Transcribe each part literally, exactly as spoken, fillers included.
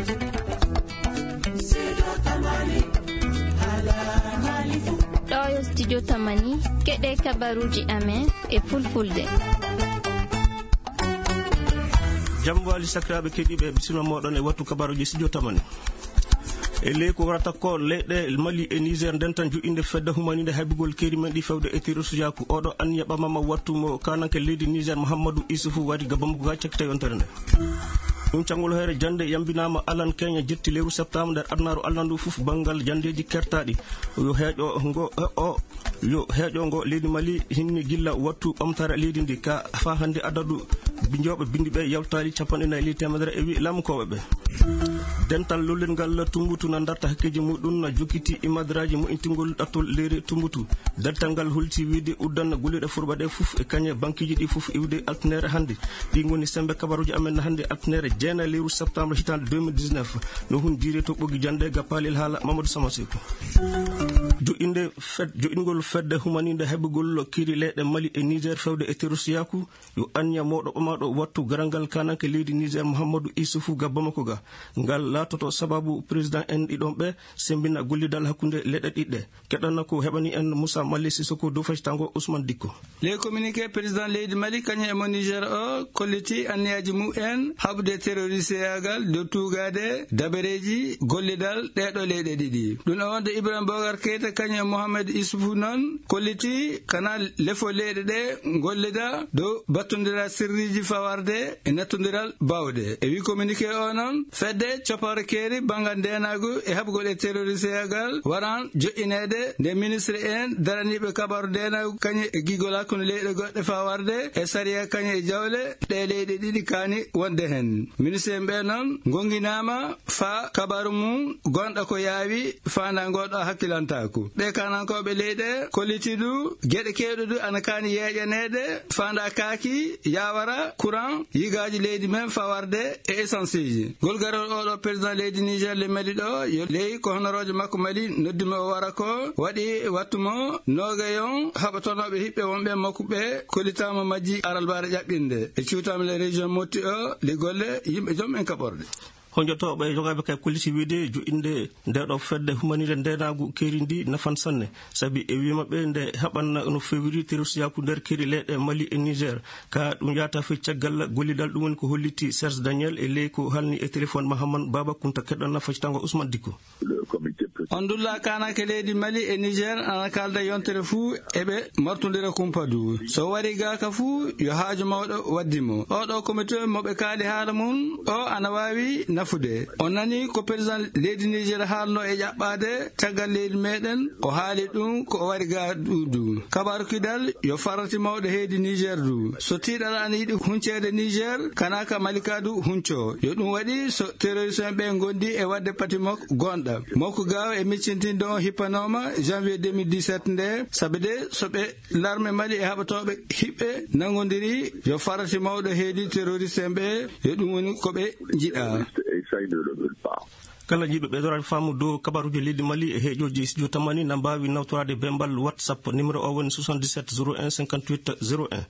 ɗo yo studio tamani keɗe kabaruji amen e fulfulde. jam wali sakiraɓe keɗiɓe bisimilla moɗon e wattu kabaruji studio tamani. e ley ko warata ko leyɗe Mali e Niger nden tan joƴinde fedde humanide haybugol keeri men ɗi fewde e terrorisme oɗo an yaɓamama wattu mo kananke leydi Niger Mouhamadou Issoufou wadi gabamko ga cakkita yontere nde ɗum cangol hoore jande yambinama Alan Kenya jetti lewru septembre nder adnaru allandu fof banggal jandeji kertaɗi yo heeƴo ngo o yo heeƴo ngo leydi Mali hinni gilla wattu ɓamtare leydi ndi ka fa hande adadu binjoɓe bindi ɓe yaltali capanɗe nayyi li temedere e wi lamkoɓe ɓe dental lollel ngal tumbutu na darta hakkeji muɗum na jukkiti imadiraji mo intingol ɗattol leydi tumbutu dental ngal hulti wiide uddanna gulliɗe furɓaɗe fof e kañe banqueji ɗi fof iwde altinere hannde ɗi goni sembe kabaruji amen hannde altinere jeenayi lewru septembre hitande deux mille dix-neuf no hun jiri to ɓoggi jande gappalel haala Mamadou Samaseko joƴinde fed joƴingol fedde humanide heɓugol kiri leyɗe Mali e Niger fewde e terrorisiyaku yo anniya moɗo ɓamaɗo wattu garangal kananke leydi Niger Mouhamadou Issoufou ga Bamako ga ngal latoto sababu président en ɗiɗon ɓe sembina gollidal hakkude leyɗe ɗiɗɗe keɗanna ko heɓani en Moussa Mali Sissoko dow facitango Ousmane Dicko. les communiqué président leydi Mali kañum e mo Niger o kolliti anniyaji mumen haɓde terroriseyagal dow tugade dabareji gollidal ɗeɗo leyɗe ɗiɗi ɗum o wonde Ibrahima Bocar Keita kañum e Mouhamadou Issoufou noon kolliti kana lefo leyɗe ɗe gollida dow battodira sirriji fawarde e nettodiral bawɗe e wi communiqué o noon fedde copore keeri bangal ndenagu e haɓgol e terroriseyagal waran joƴinede nde ministre en daraniɓe kabaru ndenagu kañum e gigol hakkude leyɗe goɗɗe fawarde e sariya kañum e jawle ɗe leyɗe ɗiɗi kaani wonde hen ministre en ɓe noon gonginama fa kabaru mum gonɗo ko yaawi fanda goɗɗo hakkilantaku ɓe kanankoɓe leyɗe kollitidu gueɗe kewɗudu ana kaani yeƴanede fanda kaaki yawara courant yigaji leydi men fawarde e essence ji gol garol oɗo président leydi Niger le Mali ɗo yo ley ko honorojo makko Mali noddimo o wara ko waɗi wattumo nogayon haɓatonoɓe hiɓɓe wonɓe makko ɓe kollitama majji aralbare ƴaɓɓinde e ciwtama le région motti o li golle yimɓe joom en kaɓorɗe honjotoɓe jogaɓe kay kolliti wiide joƴinde ndeɗo fedde humanide ndenagu keeri ndi nafan sanne saabi e wimaɓe nde haɓanna no fewiri terrorisiyaku nder keeri leyɗe Mali e Niger ka ɗum yata fof caggal gollidal ɗum woni ko holliti Serge Daniel e ley ko halni e téléphone Mahamane Baba Kunta keɗɗonna facitango Ousmane Dicko. on dulla kanake leydi Mali e Niger ana kalda yontere fuu eɓe martodira kumpadu so wari gaka fuu yo haaju mawɗo waddimo oɗo comité moɓe kaali haala mum o ana wawi nafude on nani ko président leydi Niger haalno e ƴaɓɓade caggal leydi meɗen o haali ɗum ko wari ga ɗuɗu kabaru kidal yo farati mawɗo heedi Niger du so tiɗal ana yiɗi huncede Niger kanaka Malika du hunco yo ɗum waɗi so terroriste ɓe gondi e wadde pati makko gonɗa makko gawa e miccintinde on hippanoma janvier deux mille dix-sept nde sabi de soɓe l'armé Mali e haɓatoɓe hiɓɓe nangodiri yo farati mawɗo heedi terroriste ɓe yo ɗum woni koɓe jiɗa kala jiɗo ɓeydorade faamu dow kabaruji leydi Mali e heeƴoji studio tamani na mbawi nawtorade bembal WhatsApp numéro o woni soixante-dix-sept zéro un cinquante-huit zéro un.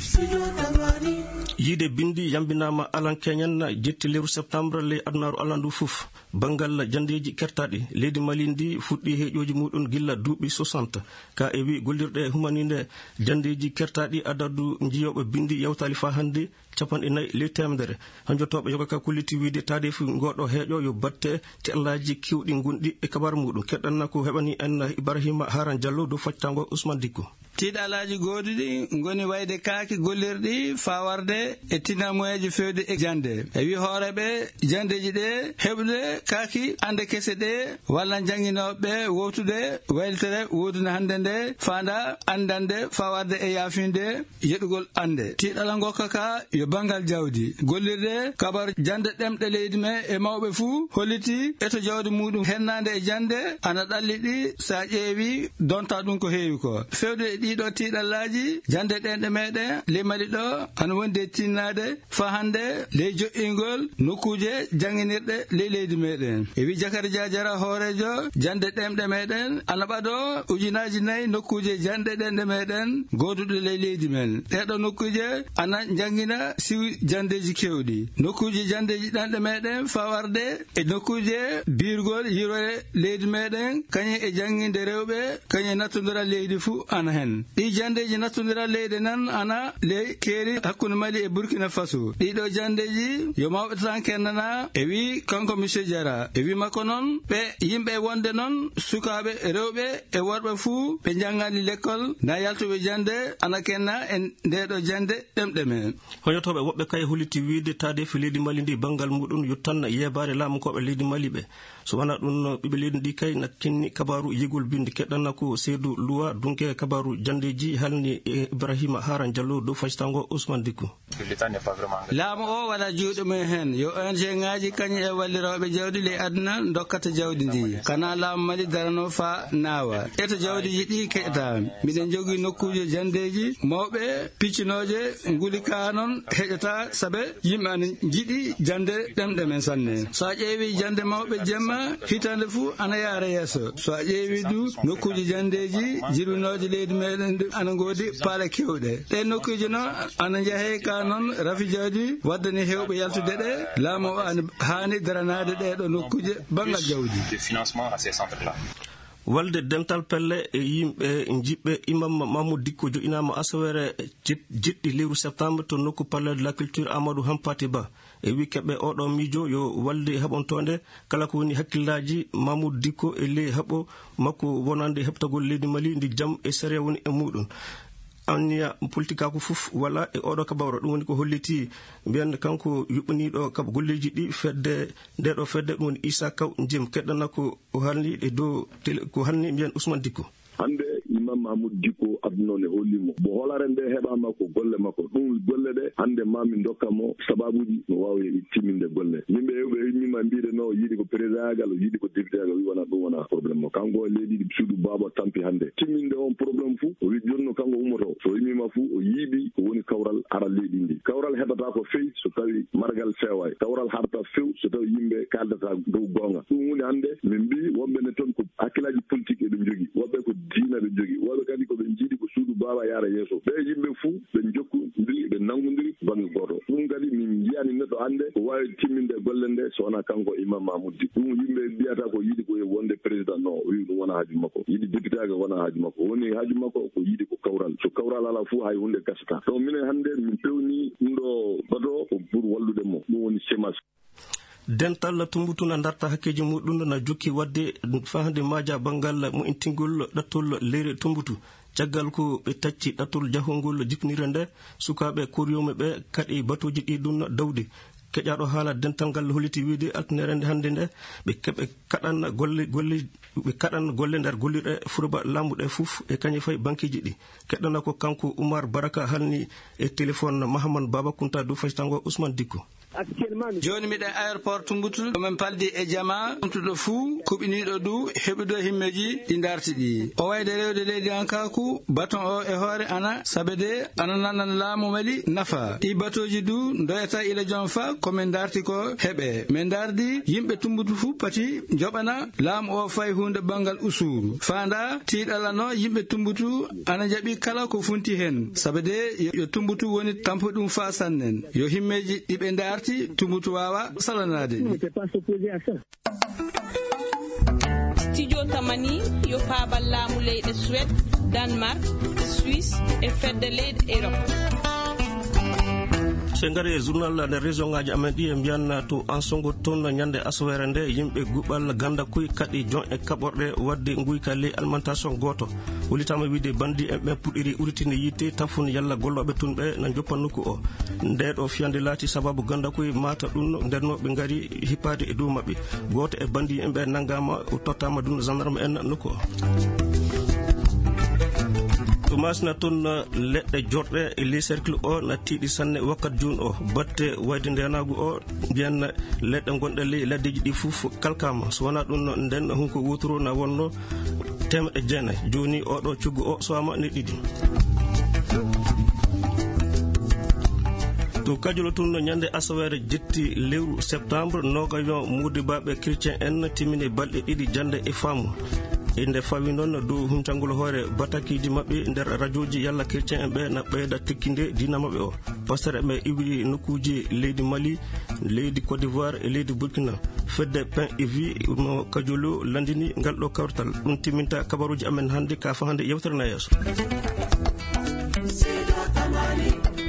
yiide bindi yambinama Alan Kenyan jetti lewru septembre ley adnaru alandu fof bangal jandeji kertaɗi leydi Mali ndi fuɗɗi heeƴoji muɗum gilla duuɓi soixante ka e wi gollirɗe humaninde jandeji kertaɗi adadu jiyoɓe bindi yawtali fa hande capanɗe nayyi ley temedere hanjotoɓe yogaka kulliti wiide tadefi ngoɗo heeƴo yo batte te allaji kewɗi gonɗi e kabaru muɗum keɗɗanna ko heɓani en Ibrahima Haran Diallo dow faccitango Ousmane Dicko. tiɗalaji goduɗi goni wayde kaaki gollirɗi fawarde e tinamoyeji fewde e jande e wi hooreɓe jandeji ɗe heɓde kaaki ande kese ɗe walla jangguinoɓe wowtude waylitere woduna hande nde fanda andande fawarde e yafinde yeɗugol ande tiɗala gokkaka yo bangal jawdi gollirde kabar jande ɗemɗe leydi me e mawɓe fuu holliti eto jawdi muɗum hennande e jande ana ɗalliɗi sa ƴeewi donta ɗum ko heewi ko fewde ɗiɗo tiiɗallaji jande ɗenɗe meɗen ley Mali ɗo ana wonde tinnade fa hande ley jo'ingol nokkuje janginirɗe ley leydi meɗen. E wi Jakari Jajara hoorejo jande ɗemɗe meɗen ana ɓaɗo ujunaji nayyi nokkuje jande ɗenɗe meɗen goduɗe ley leydi men. Ɗeɗo nokkuje ana jangina siwi jandeji kewɗi. Nokkuje jandeji ɗanɗe meɗen fa warde e nokkuje birgol yirore leydi meɗen kañum e janginde rewɓe kañum e nattodira leydi fu ana hen. Ɗi jandeji nattodira leydi nan ana ley keeri hakkude Mali e Burkina Faso. Ɗiɗo jandeji yo mawɓe tan kennana e wi kanko monsieur Diarra e wi makko noon ɓe yimɓe wonde noon sukaɓe rewɓe e worɓe fu ɓe jangani l'école na yaltuɓe jande ana kenna en ndeɗo jande ɗemɗe men. hoyotoɓe woɓɓe kay holiti wiide tade fi leydi Mali ndi bangal muɗum yottanna yebare laamukoɓe leydi Mali ɓe. So wana ɗum ɓiɓe leydi ndi kay na kinni kabaru yegol binde keɗɗanna ko Seydou Loua dunke kabaru jandeji halni Ibrahima Haran Diallo dow facitango Ousmane Dicko. laamu o waɗa juuɗe mum hen yo O N G ngaji kañum e walliroɓe jawdi ley aduna dokkata jawdi ndi kana laamu Mali darano fa naawa eto jawdiji ɗi keƴata. miɗen jogui nokkuje jandeji mawɓe piccinoje ngulika noon heƴata saabe yimɓe ana jiiɗi jande ɗemɗe men sanne. So a ƴeewi jande mawɓe jemma hitande fu ana yaara yeeso. So a ƴeewi du nokkuje jandeji jirwinoje leydi meɗen ana godi paale kewɗe. ɗe nokkuje noon ana jeehe ka noon rafi jawdi waddani hewɓe yaltude ɗe. laamu o ana hani daranade ɗeɗo nokkuje bangal jawdi. walde dental pelle e yimɓe jiɓɓe imam Mamoudou Dicko joƴinama asawere jiɗɗi lewru septembre to nokku palais de la culture Amadou Hampati Ba e wi keɓe oɗo miijo yo walde haɓontonde kala ko woni hakkillaji Mamoudou Dicko e ley haɓo makko wonande heɓtagol leydi Mali ndi jaam e sariya woni e muɗum. anniya politique ko fof wala e oɗo kabawro ɗum woni ko holliti mbiyan kanko yuɓɓaniɗo kab golleji ɗi fedde ndeɗo fedde ɗum woni Issa Kaw Njim keɗɗana ko halni e dow ko halni mbiyan Ousmane Dicko. hande imam Mamoudou Dicko aduna ne hollimo bo holare nde heɓama ko golle makko ɗum golle ɗe hande mami dokkamo sababuji no wawi timminde golle yimɓe hewɓe yimmima mbiɗe no yiiɗi ko président agal yiiɗi ko député agal wi wona ɗum wona probléme mo kanko leydi suudu baba tampi hande timminde on probléme fou o wi jonno kanko ummoto so yimmima fou o yiiɗi ko woni kawral ara leydi ndi kawral heɓata ko fewi so tawi margal feway kawral harta few so tawi yimɓe kaldata dow gonga ɗum woni hande min mbi wonɓe ne toon ko hakkillaji politique eɓe jogui woɓɓe ko diina ɓe jogui woɓɓe kadi koɓe jiiɗi ko suudu baba yaara yeeso ɓe yimɓe fuu ɓe jokkudiri ɓe nangodiri bange goto ɗum kadi min jiyani neɗɗo hande ko wawi timminde golle nde so wona kanko imam Mamoudou Dicko ɗum yimɓe mbiyata ko yiiɗi ko wonde président non o wi ɗum wona haaju makko yiiɗi député aga wona haaju makko woni haaju makko ko yiiɗi ko kawral so kawral ala fuu hay hunde gasata donc minen hande min pewni ɗum ɗo bato ko pour wallude mo ɗum woni sémas. dental tumbutuna darta hakkeji muɗum na jokki wadde fahande maja bangal mo intingol ɗattol leyre tumbutu caggal ko ɓe tacci ɗattol jahongol jipnire nde sukaɓe koryoɓe ɓe kaɗi batuji ɗi ɗum dawde keƴaɗo haala dental ngal holliti wiide altinere nde hande nde ɓe keɓe kaɗan golle golle ɓe kaɗan golle nder gollirɗe furba lambuɗe fof e kañum fayi banqueji ɗi keɗɗana ko kanko Oumar Baraka halni e téléphone Mahamane Baba Kunta dow facitango Ousmane Dicko. joni miɗen aéroport Tumboutu min paldi e jama tumtuɗo fuu kuɓiniɗo du heɓudo himmeji ɗi darti ɗi o wayde rewde leydi an kaku baton o e hoore ana sabede ana nanan laamu Mali nafa ɗi batoji du doyata ila jon fa komin darti ko heɓe min dardi yimɓe Tumboutu fuu pati joɓana laamu o fayi hunde bangal usuru fanda tiɗalano yimɓe Tumboutu ana jaɓi kala ko funti hen sabede yo Tumboutu woni tampo ɗum fa sannen yo himmeji ɗiɓe darti Tumboutu wawa salanade. Studio Tamani yo paabal laamu leyɗe Suède, Danemark, Suisse e fedde leyɗe Europe. se ngari e journal nder région ngaji amen ɗi e mbiyan to en songo toon ñande asowere nde yimɓe guɓal ganda kuy kaɗi jon e kaɓorɗe wadde guyka ley alimentation goto holitama wiide bandi en ɓe puɗɗiri uritinde yitte tafun yalla golloɓe tun ɓe na joppan nokku o ndeɗo fiyande laati sababu ganda kuy mata ɗum nderno ɓe ngari hippade e dow mabɓe goto e bandi en ɓe nangama o tottama ɗum gendarme en nokku o masna toon leɗɗe jorɗe e ley cercle o na tiiɗi sanne wakkat joni o batte wayde ndenagu o mbiyan leɗɗe gonɗe ley laddeji ɗi fof kalkama so wona ɗum nden hunko wotoro na wonno temedde jeenayi joni oɗo cuggu o sowama ne ɗiɗi. to kajolo tun no ñande asawere jetti lewru septembre nogayon mudibaɓe chrétien en timine balɗe ɗiɗi jande e faamu e nde fawi noon dow humtangol hoore batakiji mabɓe nder radio ji yalla chrétien en ɓe na ɓeyda tekkinde dina mabɓe o. pastere ɓe iwri nokkuji leydi Mali, leydi Côte d'Ivoire e leydi Burkina. fedde pain et vie mo kajolo landini ngal ɗo kawtal ɗum timinta kabaruji amen hande ka fa hande yewtere na yeeso.